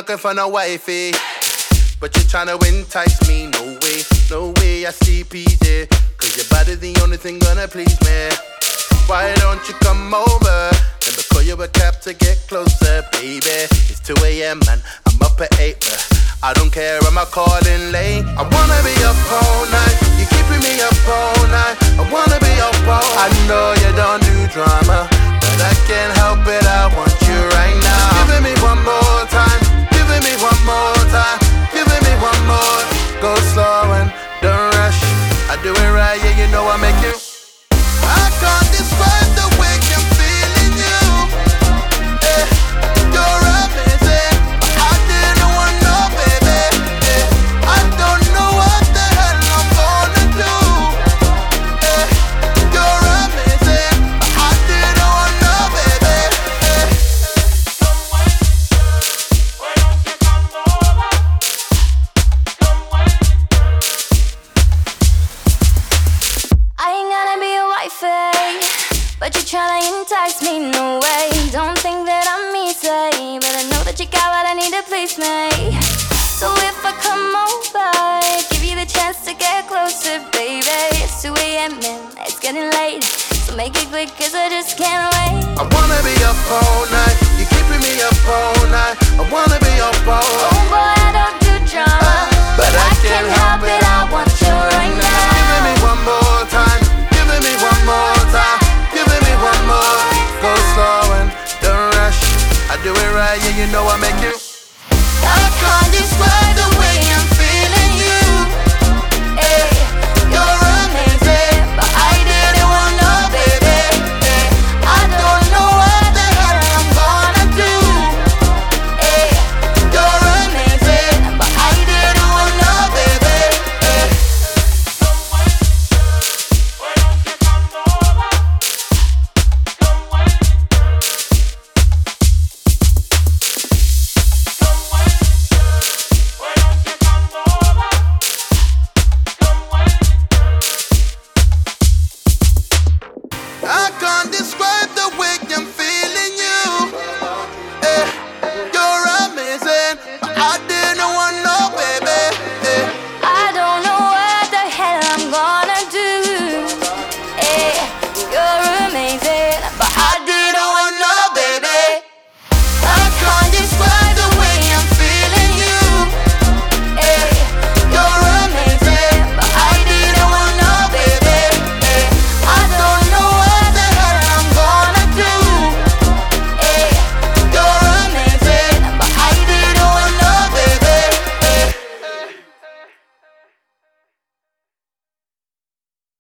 looking for no wifey, but you're trying to entice me. No way, I see PJ, cause your body's the only thing gonna please me. Why don't you come over? Let me call you a cab to get closer, baby. It's 2 a.m. and I'm up at 8, but I don't care, I'm not calling late. I wanna be up all night, you're keeping me up all night. I wanna be up all night. I know you don't do drama, but I can't help it, I want you right now. Giving me one more time, giving me one more time, giving me one more. Go slow and don't rush, I do it right, yeah, you know I make you. I can't describe the way I'm feeling you. You're amazing, I didn't want no baby. I don't know what the hell I'm gonna do. You're amazing, I didn't want no baby. Why don't you come over? I ain't gonna be a wifey, but you tryna entice me, no way. Don't think that I'm easy, but I know that you got what I need to please me. So if I come over, give you the chance to get closer, baby. It's 2 a.m. and it's getting late, so make it quick cause I just can't wait. I wanna be up all night, you're keeping me up all night. I wanna be up all night. Oh boy, I don't do drama, but I can't help it.